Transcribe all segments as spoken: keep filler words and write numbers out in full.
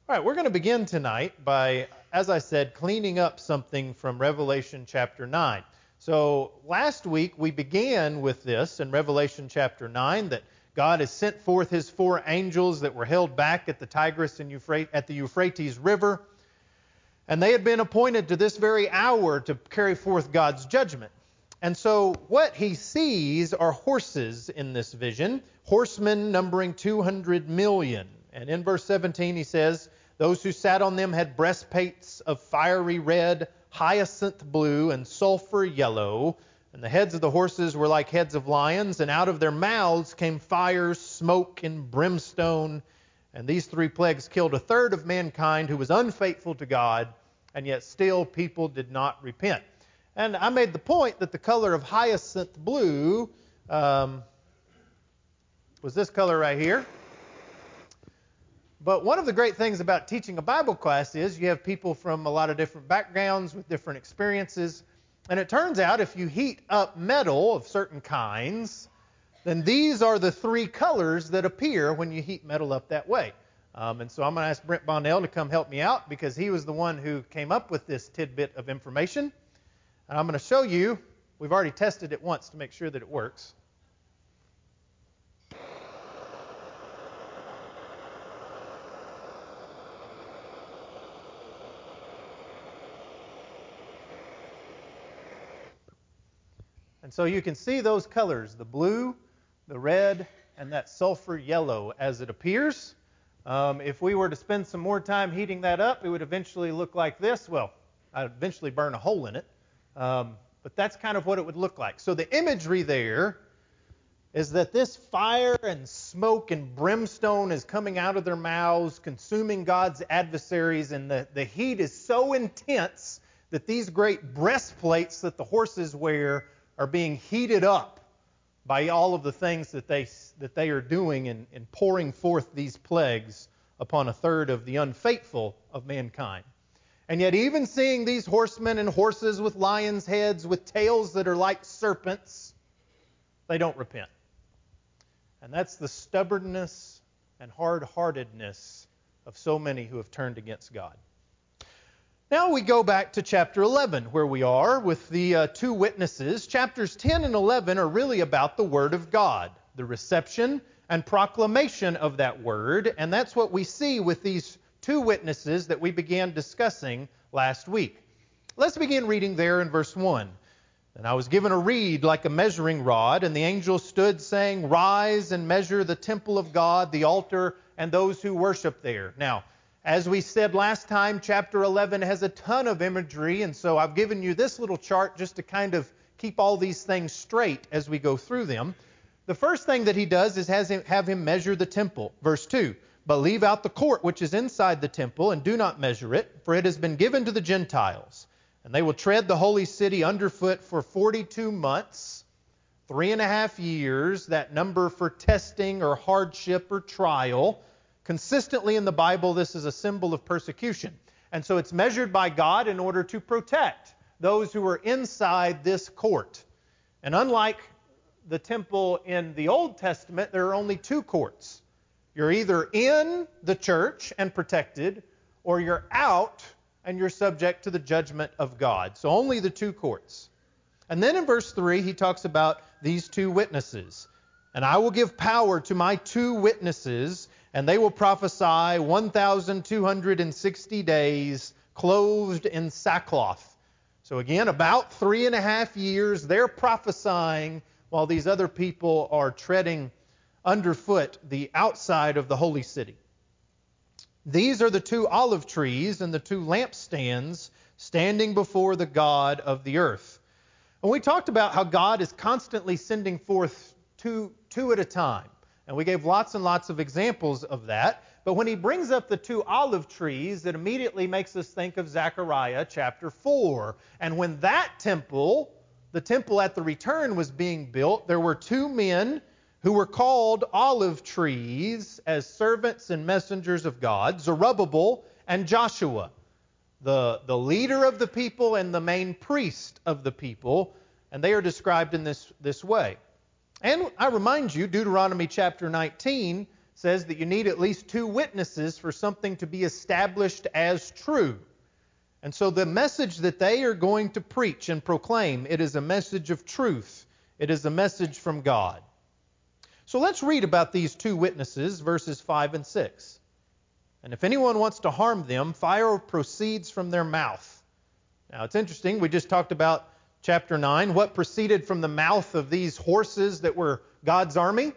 All right, we're going to begin tonight by, as I said, cleaning up something from Revelation chapter nine. So last week we began with this in Revelation chapter nine, that God has sent forth His four angels that were held back at the Tigris and Euphrates, at the Euphrates River, and they had been appointed to this very hour to carry forth God's judgment. And so what he sees are horses in this vision, horsemen numbering two hundred million. And in verse seventeen he says, "Those who sat on them had breastplates of fiery red, hyacinth blue, and sulfur yellow. And the heads of the horses were like heads of lions, and out of their mouths came fire, smoke, and brimstone. And these three plagues killed a third of mankind who was unfaithful to God, and yet still people did not repent." And I made the point that the color of hyacinth blue um, was this color right here. But one of the great things about teaching a Bible class is you have people from a lot of different backgrounds with different experiences. And it turns out if you heat up metal of certain kinds, then these are the three colors that appear when you heat metal up that way. Um, and so I'm going to ask Brent Bonnell to come help me out because he was the one who came up with this tidbit of information. And I'm going to show you. We've already tested it once to make sure that it works. And so you can see those colors, the blue, the red, and that sulfur yellow as it appears. Um, if we were to spend some more time heating that up, it would eventually look like this. Well, I'd eventually burn a hole in it. Um, but that's kind of what it would look like. So the imagery there is that this fire and smoke and brimstone is coming out of their mouths, consuming God's adversaries, and the, the heat is so intense that these great breastplates that the horses wear are being heated up by all of the things that they that they are doing in, in pouring forth these plagues upon a third of the unfaithful of mankind. And yet even seeing these horsemen and horses with lions' heads, with tails that are like serpents, they don't repent. And that's the stubbornness and hard-heartedness of so many who have turned against God. Now we go back to chapter eleven, where we are with the uh, two witnesses. Chapters ten and eleven are really about the Word of God, the reception and proclamation of that Word, and that's what we see with these two witnesses that we began discussing last week. Let's begin reading there in verse one. "And I was given a reed like a measuring rod, and the angel stood saying, 'Rise and measure the temple of God, the altar, and those who worship there.'" Now, as we said last time, chapter eleven has a ton of imagery, and so I've given you this little chart just to kind of keep all these things straight as we go through them. The first thing that he does is has him, have him measure the temple. Verse two, "But leave out the court which is inside the temple, and do not measure it, for it has been given to the Gentiles. And they will tread the holy city underfoot for forty-two months, three and a half years," that number for testing or hardship or trial. Consistently in the Bible, this is a symbol of persecution. And so it's measured by God in order to protect those who are inside this court. And unlike the temple in the Old Testament, there are only two courts. You're either in the church and protected, or you're out and you're subject to the judgment of God. So only the two courts. And then in verse three, he talks about these two witnesses. "And I will give power to my two witnesses, and they will prophesy one thousand two hundred sixty days, clothed in sackcloth." So again, about three and a half years, they're prophesying while these other people are treading underfoot the outside of the holy city. "These are the two olive trees and the two lampstands standing before the God of the earth." And we talked about how God is constantly sending forth two, two at a time. And we gave lots and lots of examples of that. But when he brings up the two olive trees, it immediately makes us think of Zechariah chapter four. And when that temple, the temple at the return, was being built, there were two men who were called olive trees as servants and messengers of God, Zerubbabel and Joshua, the, the leader of the people and the main priest of the people. And they are described in this, this way. And I remind you, Deuteronomy chapter nineteen says that you need at least two witnesses for something to be established as true. And so the message that they are going to preach and proclaim, it is a message of truth. It is a message from God. So let's read about these two witnesses, verses five and six. And if anyone wants to harm them, fire proceeds from their mouth. Now it's interesting, we just talked about chapter nine. What proceeded from the mouth of these horses that were God's army?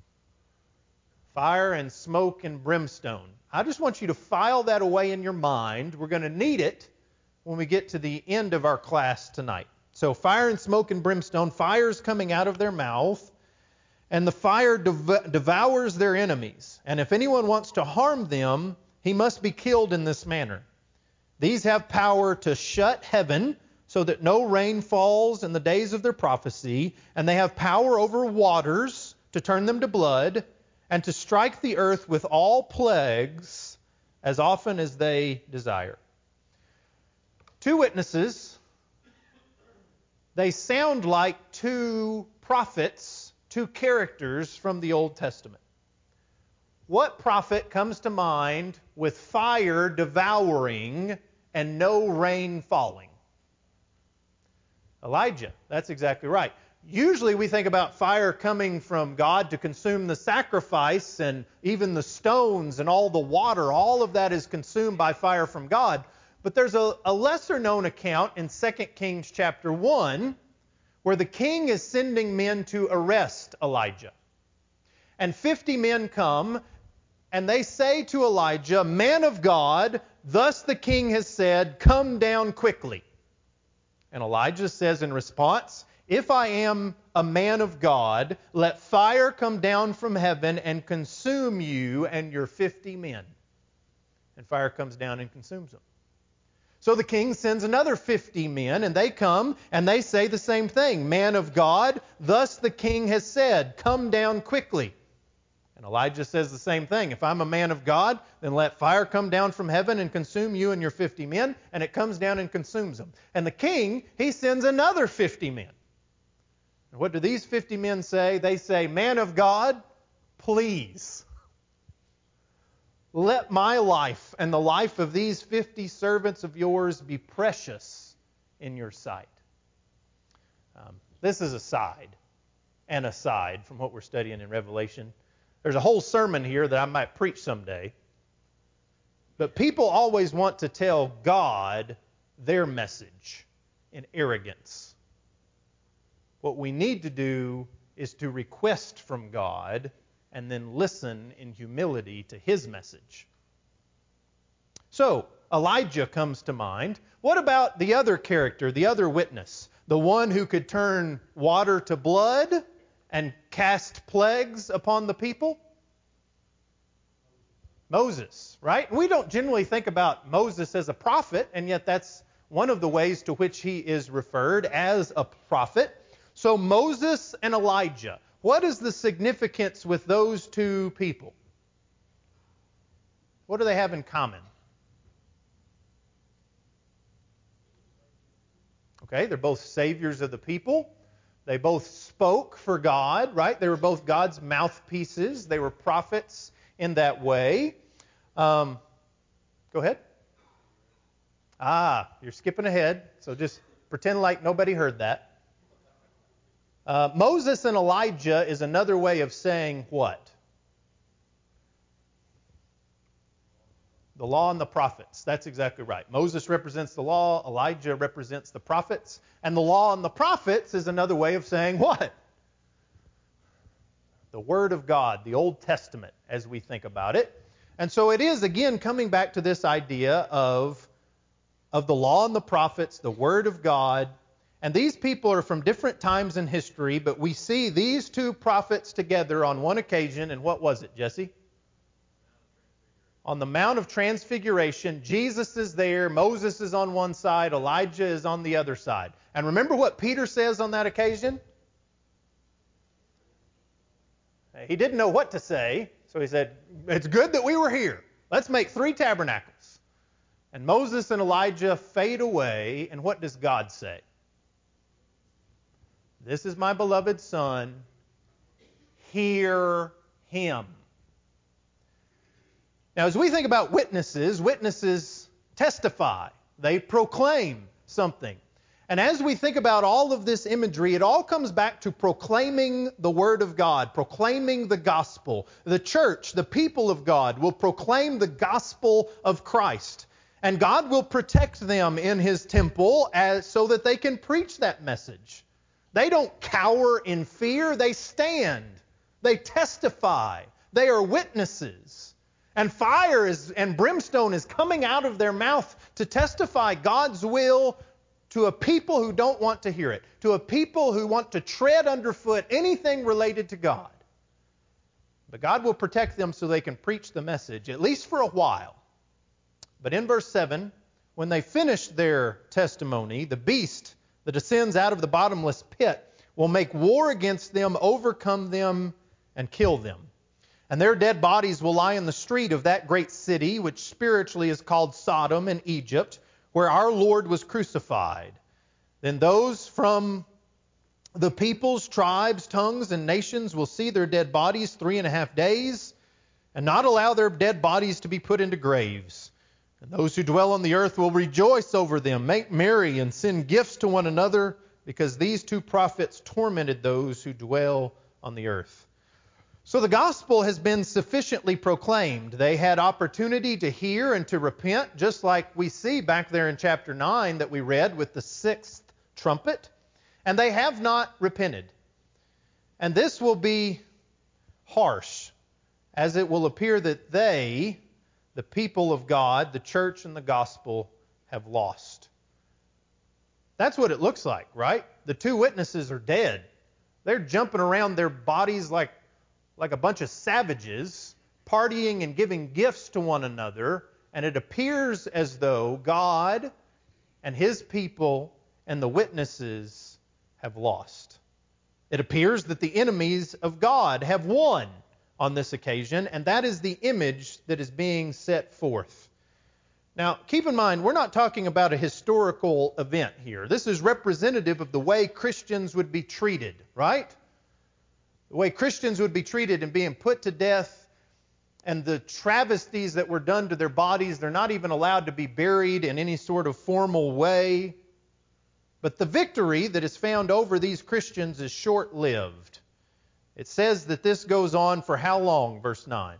Fire and smoke and brimstone. I just want you to file that away in your mind. We're going to need it when we get to the end of our class tonight. So fire and smoke and brimstone, fire's coming out of their mouth, and the fire dev- devours their enemies. And if anyone wants to harm them, he must be killed in this manner. These have power to shut heaven so that no rain falls in the days of their prophecy, and they have power over waters to turn them to blood, and to strike the earth with all plagues as often as they desire. Two witnesses. They sound like two prophets, two characters from the Old Testament. What prophet comes to mind with fire devouring and no rain falling? Elijah. That's exactly right. Usually we think about fire coming from God to consume the sacrifice and even the stones and all the water. All of that is consumed by fire from God. But there's a, a lesser known account in Second Kings chapter one where the king is sending men to arrest Elijah. And fifty men come and they say to Elijah, "Man of God, thus the king has said, come down quickly." And Elijah says in response, "If I am a man of God, let fire come down from heaven and consume you and your fifty men." And fire comes down and consumes them. So the king sends another fifty men, and they come and they say the same thing. "Man of God, thus the king has said, come down quickly." And Elijah says the same thing. "If I'm a man of God, then let fire come down from heaven and consume you and your fifty men." And it comes down and consumes them. And the king, he sends another fifty men. And what do these fifty men say? They say, "Man of God, please, let my life and the life of these fifty servants of yours be precious in your sight." Um, this is a side and a side from what we're studying in Revelation. There's a whole sermon here that I might preach someday. But people always want to tell God their message in arrogance. What we need to do is to request from God and then listen in humility to His message. So, Elijah comes to mind. What about the other character, the other witness? The one who could turn water to blood and cast plagues upon the people? Moses, right? We don't generally think about Moses as a prophet, and yet that's one of the ways to which he is referred as a prophet. So Moses and Elijah, what is the significance with those two people? What do they have in common? Okay, they're both saviors of the people. They both spoke for God, right? They were both God's mouthpieces. They were prophets in that way. Um, go ahead. Ah, you're skipping ahead, so just pretend like nobody heard that. Uh, Moses and Elijah is another way of saying what? The law and the prophets. That's exactly right. Moses represents the law. Elijah represents the prophets. And the law and the prophets is another way of saying what? The Word of God, the Old Testament, as we think about it. And so it is, again, coming back to this idea of, of the law and the prophets, the Word of God. And these people are from different times in history, but we see these two prophets together on one occasion. And what was it, Jesse? On the Mount of Transfiguration. Jesus is there, Moses is on one side, Elijah is on the other side. And remember what Peter says on that occasion? He didn't know what to say, so he said, "It's good that we were here. Let's make three tabernacles." And Moses and Elijah fade away, and what does God say? "This is my beloved Son, hear Him." Now, as we think about witnesses, witnesses testify. They proclaim something. And as we think about all of this imagery, it all comes back to proclaiming the Word of God, proclaiming the gospel. The church, the people of God, will proclaim the gospel of Christ. And God will protect them in His temple as, so that they can preach that message. They don't cower in fear. They stand. They testify. They are witnesses. And fire is, and brimstone is coming out of their mouth to testify God's will to a people who don't want to hear it, to a people who want to tread underfoot anything related to God. But God will protect them so they can preach the message, at least for a while. But in verse seven, when they finish their testimony, the beast that ascends out of the bottomless pit will make war against them, overcome them, and kill them. And their dead bodies will lie in the street of that great city, which spiritually is called Sodom in Egypt, where our Lord was crucified. Then those from the peoples, tribes, tongues, and nations will see their dead bodies three and a half days, and not allow their dead bodies to be put into graves. And those who dwell on the earth will rejoice over them, make merry, and send gifts to one another, because these two prophets tormented those who dwell on the earth. So the gospel has been sufficiently proclaimed. They had opportunity to hear and to repent, just like we see back there in chapter nine that we read with the sixth trumpet. And they have not repented. And this will be harsh, as it will appear that they, the people of God, the church and the gospel, have lost. That's what it looks like, right? The two witnesses are dead. They're jumping around their bodies like like a bunch of savages, partying and giving gifts to one another, and it appears as though God and His people and the witnesses have lost. It appears that the enemies of God have won on this occasion, and that is the image that is being set forth. Now, keep in mind, we're not talking about a historical event here. This is representative of the way Christians would be treated, right? The way Christians would be treated and being put to death, and the travesties that were done to their bodies. They're not even allowed to be buried in any sort of formal way. But the victory that is found over these Christians is short-lived. It says that this goes on for how long? Verse nine.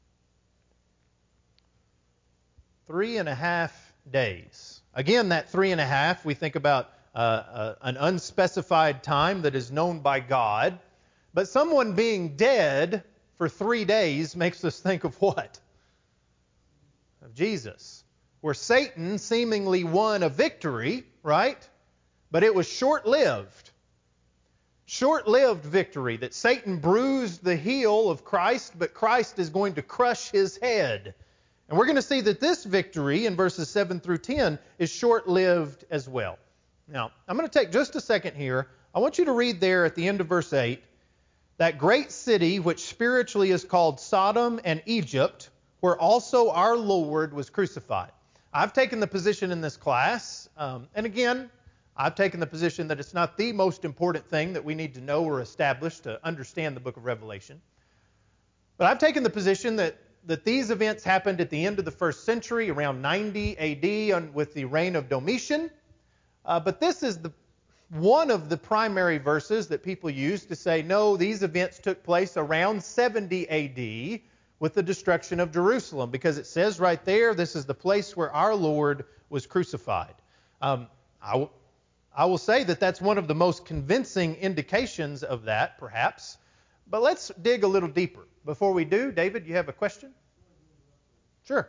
Three and a half days. Again, that three and a half, we think about uh, uh, an unspecified time that is known by God. But someone being dead for three days makes us think of what? Of Jesus. Where Satan seemingly won a victory, right? But it was short-lived. Short-lived victory, that Satan bruised the heel of Christ, but Christ is going to crush his head. And we're going to see that this victory in verses seven through ten is short-lived as well. Now, I'm going to take just a second here. I want you to read there at the end of verse eight, that great city which spiritually is called Sodom and Egypt, where also our Lord was crucified. I've taken the position in this class, um, and again, I've taken the position that it's not the most important thing that we need to know or establish to understand the book of Revelation. But I've taken the position that, that these events happened at the end of the first century, around ninety A D, on, with the reign of Domitian. Uh, but this is the one of the primary verses that people use to say, no, these events took place around seventy A D with the destruction of Jerusalem, because it says right there, this is the place where our Lord was crucified. Um, I, w- I will say that that's one of the most convincing indications of that, perhaps. But let's dig a little deeper. Before we do, David, you have a question? Sure.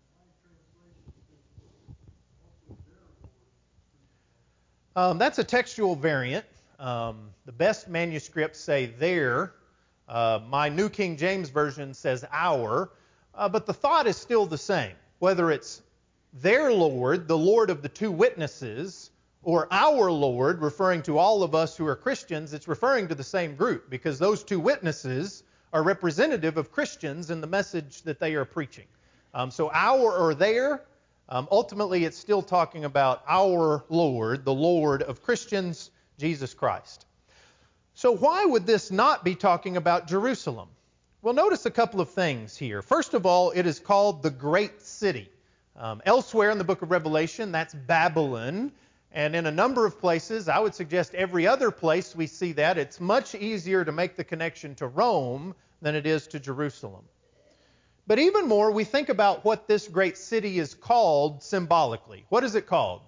Um, that's a textual variant. Um, the best manuscripts say there. Uh, my New King James Version says our. Uh, but the thought is still the same. Whether it's their Lord, the Lord of the two witnesses, or our Lord, referring to all of us who are Christians, it's referring to the same group, because those two witnesses are representative of Christians in the message that they are preaching. Um, so our or their, um, ultimately it's still talking about our Lord, the Lord of Christians, Jesus Christ. So why would this not be talking about Jerusalem? Well, notice a couple of things here. First of all, it is called the Great City. Um, elsewhere in the book of Revelation, that's Babylon. And in a number of places, I would suggest every other place we see that, it's much easier to make the connection to Rome than it is to Jerusalem. But even more, we think about what this great city is called symbolically. What is it called?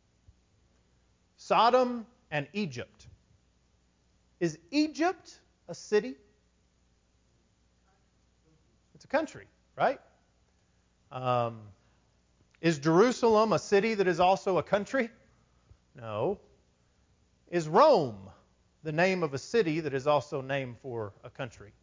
Sodom and Egypt. Is Egypt a city? It's a country, right? Um, is Jerusalem a city that is also a country? No. Is Rome the name of a city that is also named for a country?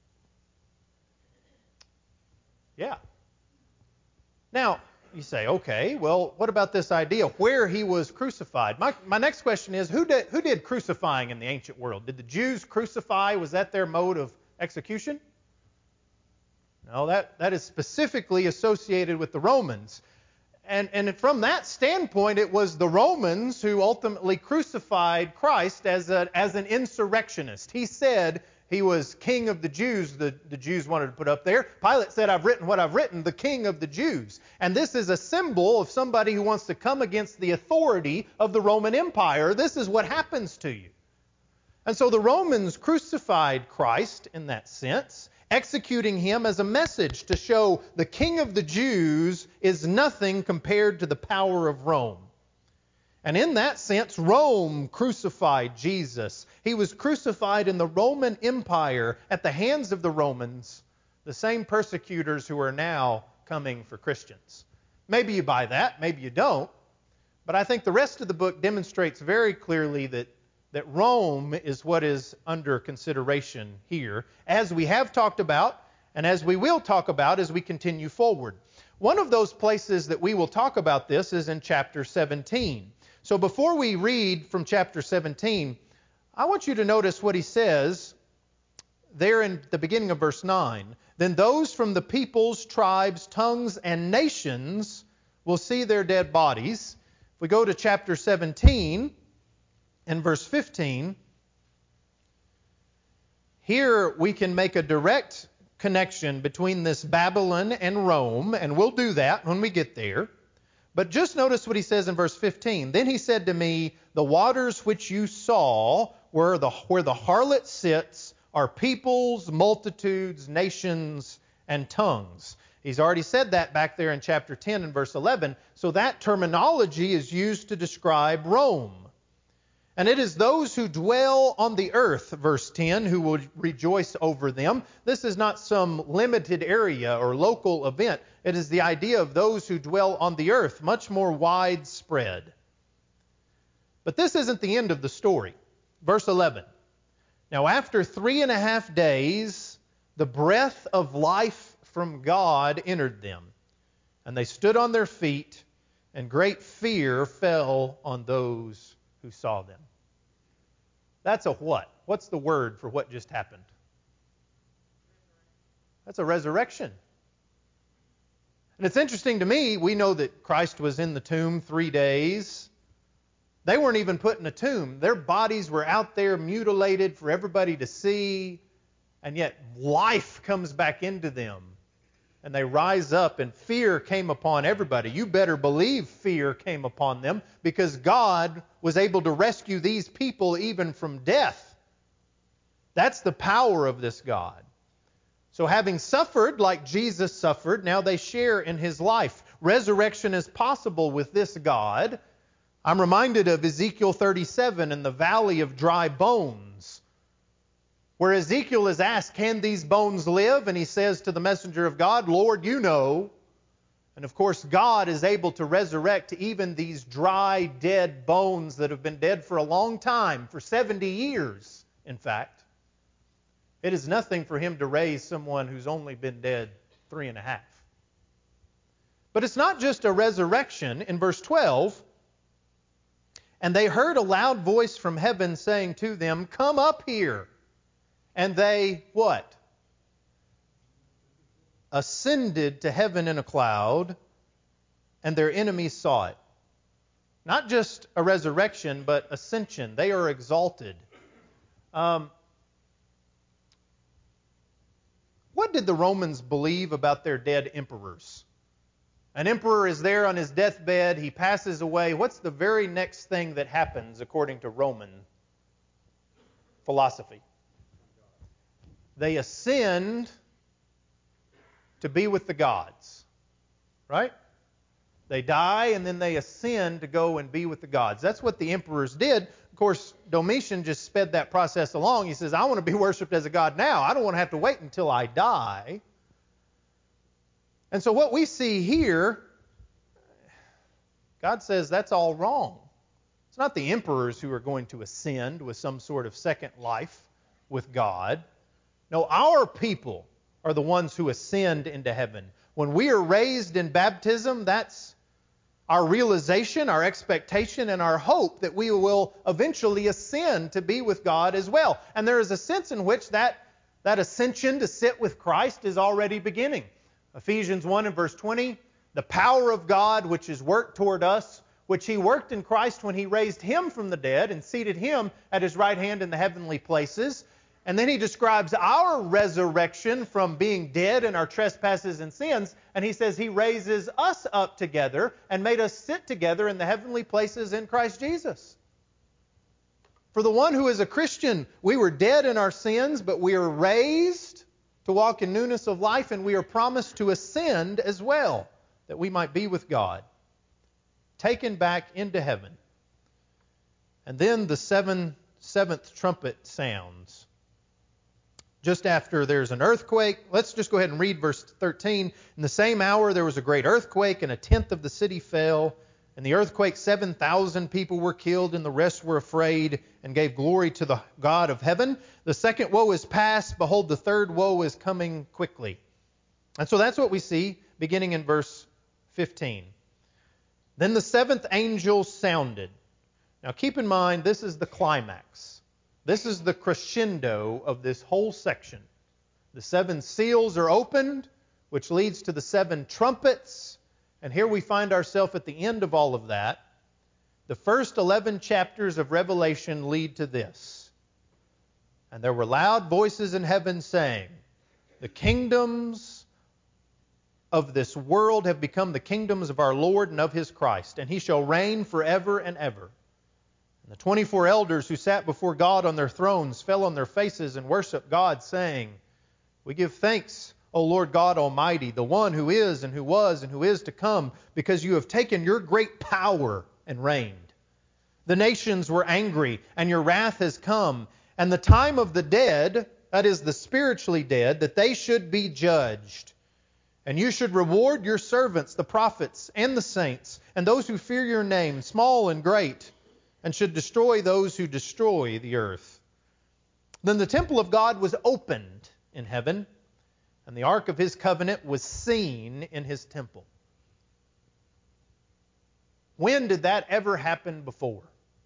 Yeah. Now, you say, okay, well, what about this idea where he was crucified? My, my next question is, who did, who did crucifying in the ancient world? Did the Jews crucify? Was that their mode of execution? No, that, that is specifically associated with the Romans. And, and from that standpoint, it was the Romans who ultimately crucified Christ as, a, as an insurrectionist. He said he was king of the Jews, the, the Jews wanted to put up there. Pilate said, I've written what I've written, the king of the Jews. And this is a symbol of somebody who wants to come against the authority of the Roman Empire. This is what happens to you. And so the Romans crucified Christ in that sense, executing him as a message to show the king of the Jews is nothing compared to the power of Rome. And in that sense, Rome crucified Jesus. He was crucified in the Roman Empire at the hands of the Romans, the same persecutors who are now coming for Christians. Maybe you buy that, maybe you don't. But I think the rest of the book demonstrates very clearly that, that Rome is what is under consideration here, as we have talked about and as we will talk about as we continue forward. One of those places that we will talk about this is in chapter seventeen. So before we read from chapter seventeen, I want you to notice what he says there in the beginning of verse nine. Then those from the peoples, tribes, tongues, and nations will see their dead bodies. If we go to chapter seventeen and verse fifteen, here we can make a direct connection between this Babylon and Rome, and we'll do that when we get there. But just notice what he says in verse fifteen. Then he said to me, the waters which you saw where the, where the harlot sits are peoples, multitudes, nations, and tongues. He's already said that back there in chapter ten and verse eleven. So that terminology is used to describe Rome. And it is those who dwell on the earth, verse ten, who will rejoice over them. This is not some limited area or local event. It is the idea of those who dwell on the earth, much more widespread. But this isn't the end of the story. Verse eleven. Now after three and a half days, the breath of life from God entered them, and they stood on their feet, and great fear fell on those who saw them. That's a what? What's the word for what just happened? That's a resurrection. And it's interesting to me, we know that Christ was in the tomb three days. They weren't even put in a tomb. Their bodies were out there mutilated for everybody to see, and yet life comes back into them. And they rise up, and fear came upon everybody. You better believe fear came upon them, because God was able to rescue these people even from death. That's the power of this God. So having suffered like Jesus suffered, now they share in His life. Resurrection is possible with this God. I'm reminded of Ezekiel thirty-seven in the valley of dry bones, where Ezekiel is asked, can these bones live? And he says to the messenger of God, Lord, you know. And of course, God is able to resurrect even these dry, dead bones that have been dead for a long time, for seventy years, in fact. It is nothing for Him to raise someone who's only been dead three and a half. But it's not just a resurrection. In verse twelve, and they heard a loud voice from heaven saying to them, come up here. And they, what? Ascended to heaven in a cloud, and their enemies saw it. Not just a resurrection, but ascension. They are exalted. Um, what what did the Romans believe about their dead emperors? An emperor is there on his deathbed. He passes away. What's the very next thing that happens according to Roman philosophy? They ascend to be with the gods. Right? They die and then they ascend to go and be with the gods. That's what the emperors did. Of course, Domitian just sped that process along. He says, I want to be worshipped as a god now. I don't want to have to wait until I die. And so what we see here, God says that's all wrong. It's not the emperors who are going to ascend with some sort of second life with God. No, our people are the ones who ascend into heaven. When we are raised in baptism, that's our realization, our expectation, and our hope that we will eventually ascend to be with God as well. And there is a sense in which that, that ascension to sit with Christ is already beginning. Ephesians one and verse twenty, the power of God which is worked toward us, which He worked in Christ when He raised Him from the dead and seated Him at His right hand in the heavenly places. And then He describes our resurrection from being dead in our trespasses and sins. And He says He raises us up together and made us sit together in the heavenly places in Christ Jesus. For the one who is a Christian, we were dead in our sins, but we are raised to walk in newness of life, and we are promised to ascend as well, that we might be with God, taken back into heaven. And then the seven, seventh trumpet sounds. Just after there's an earthquake, let's just go ahead and read verse thirteen. In the same hour there was a great earthquake, and a tenth of the city fell. In the earthquake seven thousand people were killed, and the rest were afraid and gave glory to the God of heaven. The second woe is past. Behold, the third woe is coming quickly. And so that's what we see beginning in verse fifteen. Then the seventh angel sounded. Now keep in mind, this is the climax. This is the crescendo of this whole section. The seven seals are opened, which leads to the seven trumpets. And here we find ourselves at the end of all of that. The first eleven chapters of Revelation lead to this. And there were loud voices in heaven saying, the kingdoms of this world have become the kingdoms of our Lord and of His Christ, and He shall reign forever and ever. And the twenty-four elders who sat before God on their thrones fell on their faces and worshiped God, saying, we give thanks, O Lord God Almighty, the one who is and who was and who is to come, because you have taken your great power and reigned. The nations were angry, and your wrath has come, and the time of the dead, that is the spiritually dead, that they should be judged. And you should reward your servants, the prophets and the saints, and those who fear your name, small and great, and should destroy those who destroy the earth. Then the temple of God was opened in heaven, and the ark of His covenant was seen in His temple. When did that ever happen before?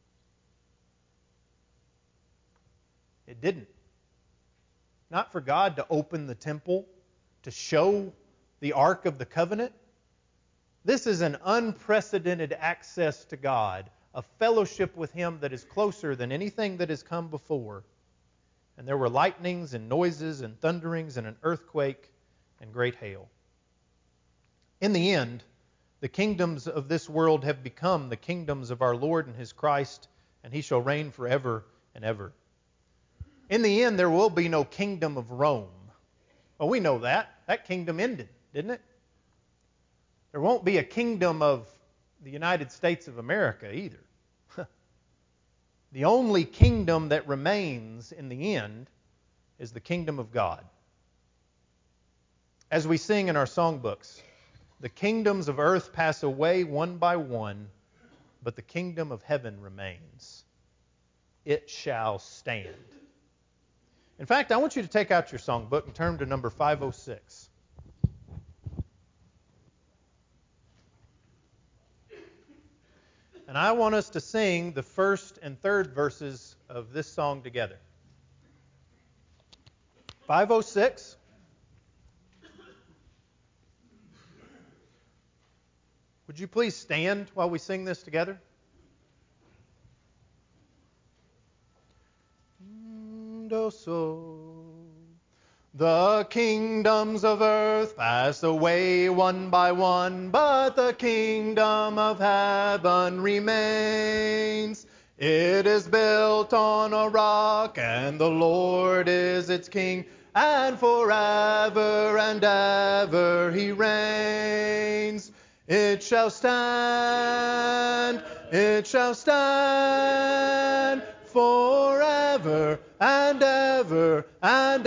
It didn't. Not for God to open the temple to show the ark of the covenant. This is an unprecedented access to God, a fellowship with Him that is closer than anything that has come before. And there were lightnings and noises and thunderings and an earthquake and great hail. In the end, the kingdoms of this world have become the kingdoms of our Lord and His Christ, and He shall reign forever and ever. In the end, there will be no kingdom of Rome. Well, we know that. That kingdom ended, didn't it? There won't be a kingdom of the United States of America either. The only kingdom that remains in the end is the kingdom of God. As we sing in our songbooks, the kingdoms of earth pass away one by one, but the kingdom of heaven remains. It shall stand. In fact, I want you to take out your songbook and turn to number five oh six. And I want us to sing the first and third verses of this song together. five oh six. Would you please stand while we sing this together? Do so The kingdoms of earth pass away one by one, but the kingdom of heaven remains. It is built on a rock, and the Lord is its king, and forever and ever he reigns. It shall stand, it shall stand, forever and ever and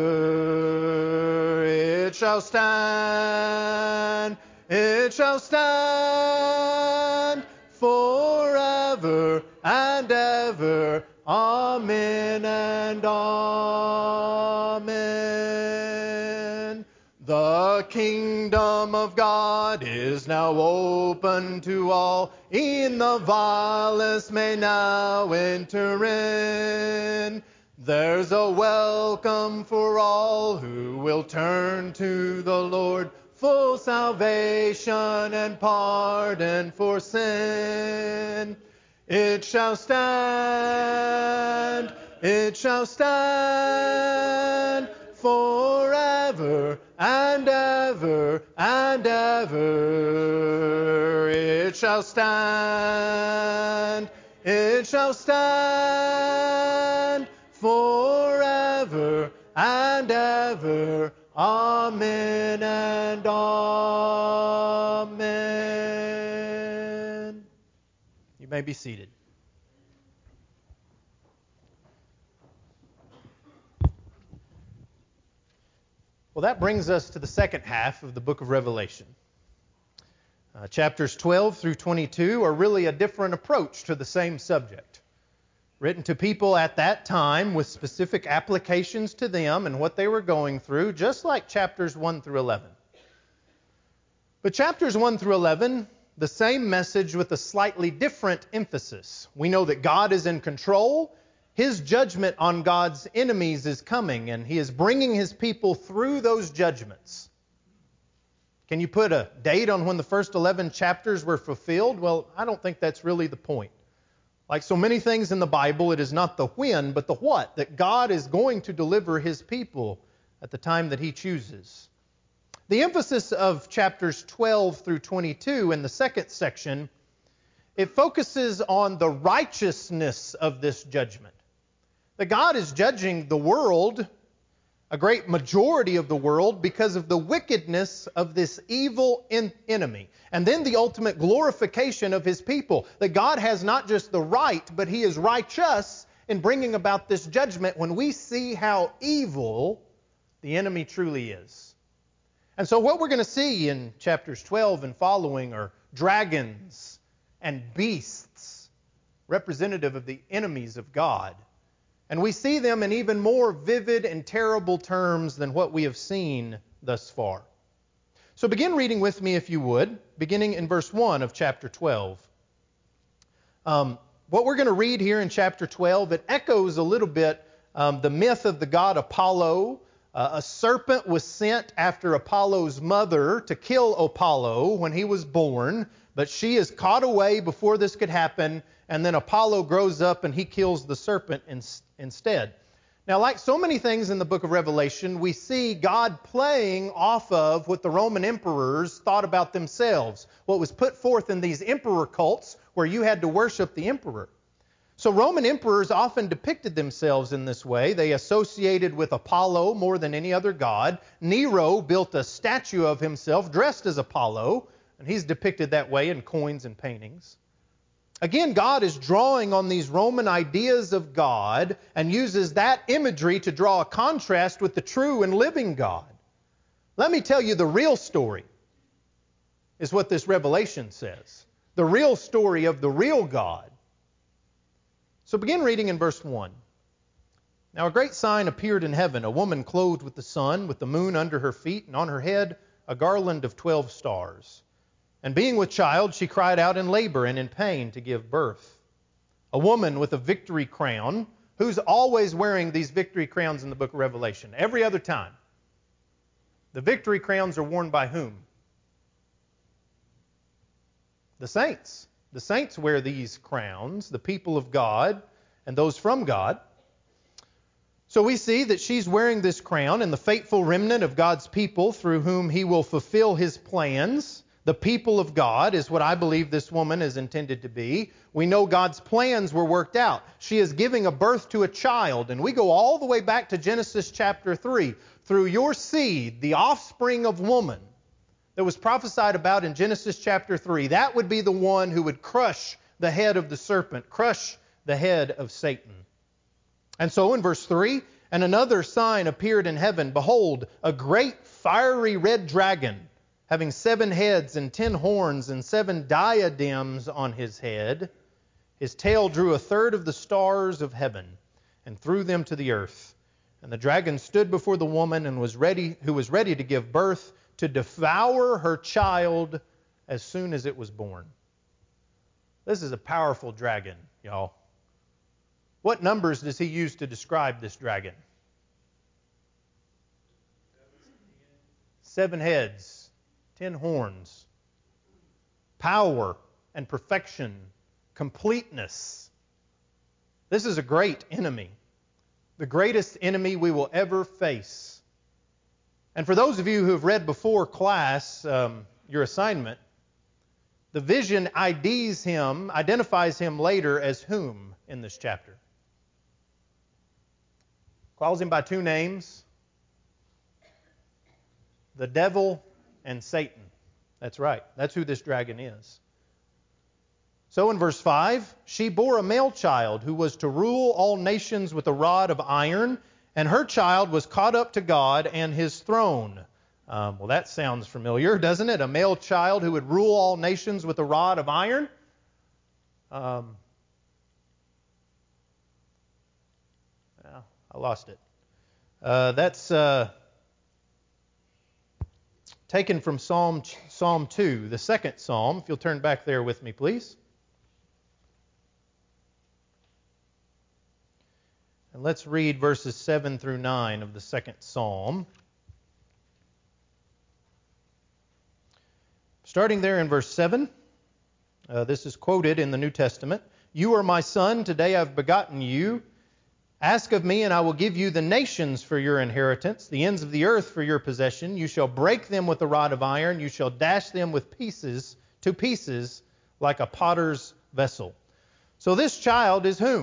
ever. It shall stand, it shall stand, forever and ever. Amen and amen. The kingdom of God is now open to all. E'en the vilest may now enter in. There's a welcome for all who will turn to the Lord. Full salvation and pardon for sin. It shall stand, it shall stand, forever and ever and ever. It shall stand, it shall stand, forever and ever. Amen and amen. You may be seated. Well, that brings us to the second half of the book of Revelation. Uh, chapters twelve through twenty-two are really a different approach to the same subject. Written to people at that time with specific applications to them and what they were going through, just like chapters one through eleven. But chapters one through eleven, the same message with a slightly different emphasis. We know that God is in control. His judgment on God's enemies is coming, and He is bringing His people through those judgments. Can you put a date on when the first eleven chapters were fulfilled? Well, I don't think that's really the point. Like so many things in the Bible, it is not the when, but the what, that God is going to deliver His people at the time that He chooses. The emphasis of chapters twelve through twenty-two in the second section, it focuses on the righteousness of this judgment. That God is judging the world, a great majority of the world, because of the wickedness of this evil en- enemy. And then the ultimate glorification of His people. That God has not just the right, but He is righteous in bringing about this judgment when we see how evil the enemy truly is. And so what we're going to see in chapters twelve and following are dragons and beasts, representative of the enemies of God. And we see them in even more vivid and terrible terms than what we have seen thus far. So begin reading with me, if you would, beginning in verse one of chapter twelve. Um, what we're going to read here in chapter twelve, it echoes a little bit um, the myth of the god Apollo. Uh, a serpent was sent after Apollo's mother to kill Apollo when he was born, but she is caught away before this could happen, and then Apollo grows up and he kills the serpent in, instead. Now, like so many things in the book of Revelation, we see God playing off of what the Roman emperors thought about themselves, what was put forth in these emperor cults where you had to worship the emperor. So Roman emperors often depicted themselves in this way. They associated with Apollo more than any other god. Nero built a statue of himself dressed as Apollo, and he's depicted that way in coins and paintings. Again, God is drawing on these Roman ideas of God and uses that imagery to draw a contrast with the true and living God. Let me tell you, the real story is what this Revelation says. The real story of the real God. So begin reading in verse one. Now a great sign appeared in heaven, a woman clothed with the sun, with the moon under her feet, and on her head a garland of twelve stars. And being with child, she cried out in labor and in pain to give birth. A woman with a victory crown, who's always wearing these victory crowns in the book of Revelation, every other time. The victory crowns are worn by whom? The saints. The saints wear these crowns, the people of God and those from God. So we see that she's wearing this crown, and the faithful remnant of God's people through whom He will fulfill His plans. The people of God is what I believe this woman is intended to be. We know God's plans were worked out. She is giving a birth to a child, and we go all the way back to Genesis chapter three. Through your seed, the offspring of woman that was prophesied about in Genesis chapter three, that would be the one who would crush the head of the serpent, crush the head of Satan. And so in verse three, and another sign appeared in heaven. Behold, a great fiery red dragon, having seven heads and ten horns and seven diadems on his head. His tail drew a third of the stars of heaven and threw them to the earth. And the dragon stood before the woman and was ready, who was ready to give birth, to devour her child as soon as it was born. This is a powerful dragon, y'all. What numbers does he use to describe this dragon? Seven heads, ten horns, power and perfection, completeness. This is a great enemy, the greatest enemy we will ever face. And for those of you who have read before class, um, your assignment, the vision I Ds him, identifies him later as whom in this chapter? Calls him by two names, the devil and Satan. That's right. That's who this dragon is. So in verse five, she bore a male child who was to rule all nations with a rod of iron, and her child was caught up to God and His throne. Um, well, that sounds familiar, doesn't it? A male child who would rule all nations with a rod of iron. Um, well, I lost it. Uh, that's uh, taken from Psalm Psalm two, the second psalm. If you'll turn back there with me, please. And let's read verses seven through nine of the second psalm. Starting there in verse seven, uh, this is quoted in the New Testament. You are my son, today I've begotten you. Ask of me, and I will give you the nations for your inheritance, the ends of the earth for your possession. You shall break them with a rod of iron. You shall dash them with pieces to pieces like a potter's vessel. So this child is whom?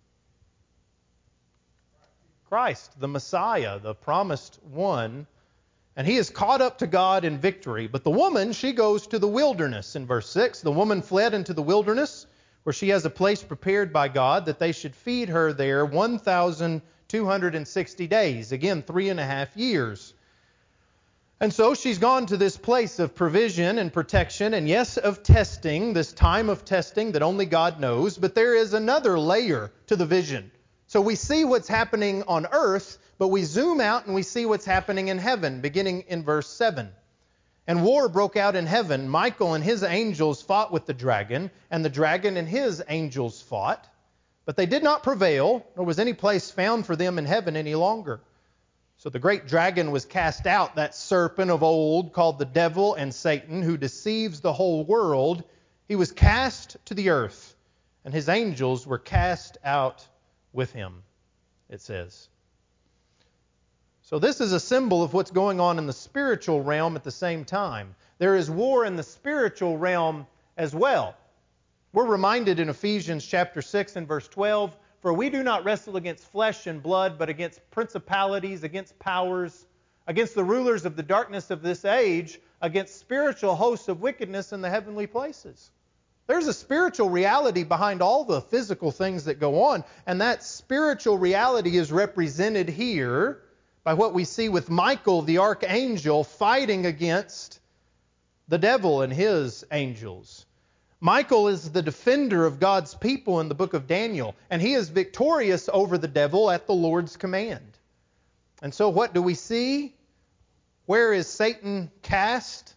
Christ, the Messiah, the promised one. And he is caught up to God in victory. But the woman, she goes to the wilderness in verse six. The woman fled into the wilderness, where she has a place prepared by God that they should feed her there one thousand two hundred sixty days. Again, three and a half years. And so she's gone to this place of provision and protection, and yes, of testing, this time of testing that only God knows. But there is another layer to the vision. So we see what's happening on earth, but we zoom out and we see what's happening in heaven, beginning in verse seven. And war broke out in heaven. Michael and his angels fought with the dragon, and the dragon and his angels fought. But they did not prevail, nor was any place found for them in heaven any longer. So the great dragon was cast out, that serpent of old called the devil and Satan, who deceives the whole world. He was cast to the earth, and his angels were cast out with him, it says. So this is a symbol of what's going on in the spiritual realm at the same time. There is war in the spiritual realm as well. We're reminded in Ephesians chapter six and verse twelve, for we do not wrestle against flesh and blood, but against principalities, against powers, against the rulers of the darkness of this age, against spiritual hosts of wickedness in the heavenly places. There's a spiritual reality behind all the physical things that go on, and that spiritual reality is represented here by what we see with Michael, the archangel, fighting against the devil and his angels. Michael is the defender of God's people in the book of Daniel, and he is victorious over the devil at the Lord's command. And so what do we see? Where is Satan cast?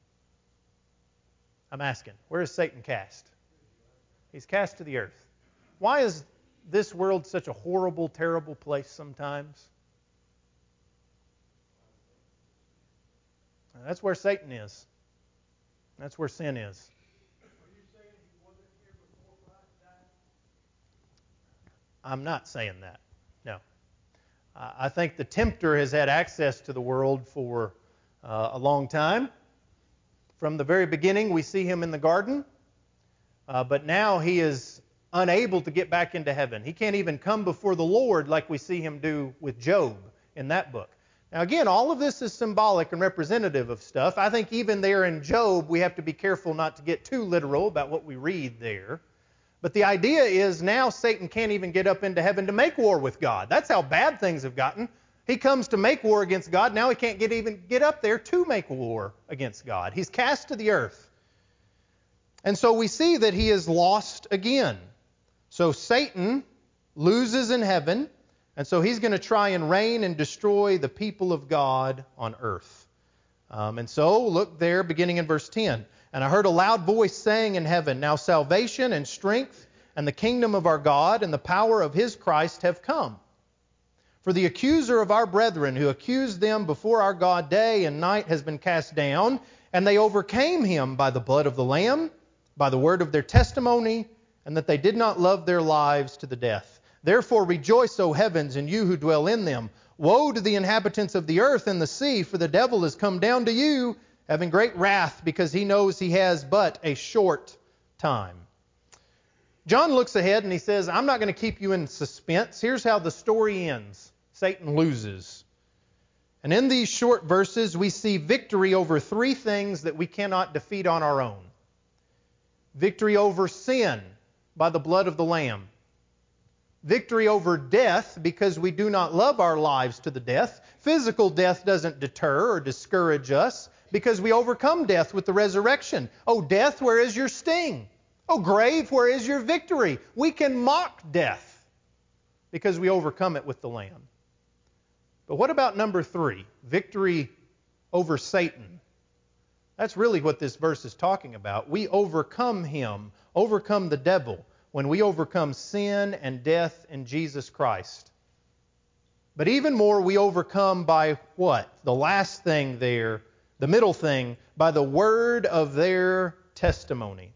I'm asking, where is Satan cast? He's cast to the earth. Why is this world such a horrible, terrible place sometimes? That's where Satan is. That's where sin is. Are you saying he wasn't here before Christ died? I'm not saying that. No. I think the tempter has had access to the world for uh, a long time. From the very beginning, we see him in the garden, uh, but now he is unable to get back into heaven. He can't even come before the Lord like we see him do with Job in that book. Now again, all of this is symbolic and representative of stuff. I think even there in Job, we have to be careful not to get too literal about what we read there. But the idea is now Satan can't even get up into heaven to make war with God. That's how bad things have gotten. He comes to make war against God. Now he can't get even get up there to make war against God. He's cast to the earth. And so we see that he is lost again. So Satan loses in heaven, and so he's going to try and reign and destroy the people of God on earth. Um, and so look there, beginning in verse ten. And I heard a loud voice saying in heaven, now salvation and strength and the kingdom of our God and the power of his Christ have come. For the accuser of our brethren who accused them before our God day and night has been cast down, and they overcame him by the blood of the Lamb, by the word of their testimony, and that they did not love their lives to the death. Therefore rejoice, O heavens, and you who dwell in them. Woe to the inhabitants of the earth and the sea, for the devil is come down to you, having great wrath, because he knows he has but a short time. John looks ahead and he says, I'm not going to keep you in suspense. Here's how the story ends. Satan loses. And in these short verses, we see victory over three things that we cannot defeat on our own. Victory over sin by the blood of the Lamb. Victory over death because we do not love our lives to the death. Physical death doesn't deter or discourage us, because we overcome death with the resurrection. Oh, death, where is your sting? Oh, grave, where is your victory? We can mock death because we overcome it with the Lamb. But what about number three? Victory over Satan. That's really what this verse is talking about. We overcome him, overcome the devil, when we overcome sin and death in Jesus Christ. But even more, we overcome by what? The last thing there, the middle thing, by the word of their testimony.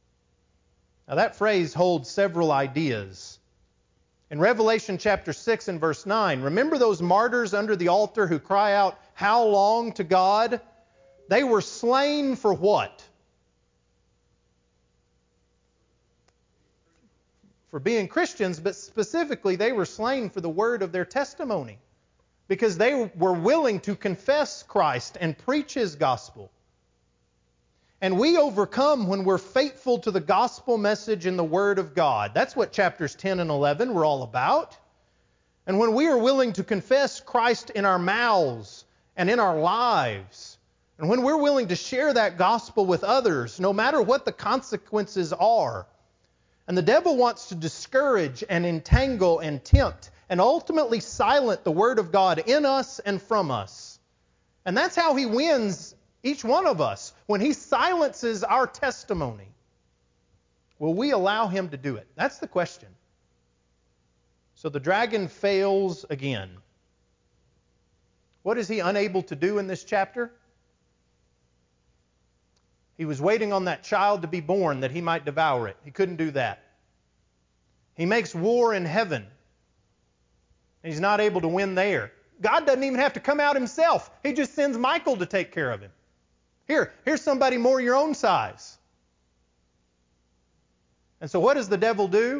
Now that phrase holds several ideas. In Revelation chapter six and verse nine, remember those martyrs under the altar who cry out, how long to God? They were slain for what? For being Christians, but specifically they were slain for the word of their testimony. Because they were willing to confess Christ and preach his gospel. And we overcome when we're faithful to the gospel message in the word of God. That's what chapters ten and eleven were all about. And when we are willing to confess Christ in our mouths and in our lives, and when we're willing to share that gospel with others, no matter what the consequences are, and the devil wants to discourage and entangle and tempt and ultimately silent the word of God in us and from us. And that's how he wins each one of us, when he silences our testimony. Will we allow him to do it? That's the question. So the dragon fails again. What is he unable to do in this chapter? He was waiting on that child to be born that he might devour it. He couldn't do that. He makes war in heaven. He's not able to win there. God doesn't even have to come out himself. He just sends Michael to take care of him. Here, here's somebody more your own size. And so what does the devil do?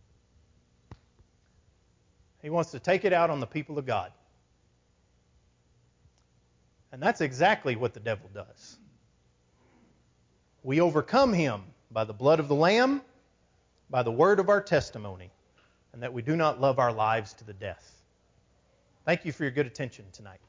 He wants to take it out on the people of God. And that's exactly what the devil does. We overcome him by the blood of the Lamb, by the word of our testimony, and that we do not love our lives to the death. Thank you for your good attention tonight.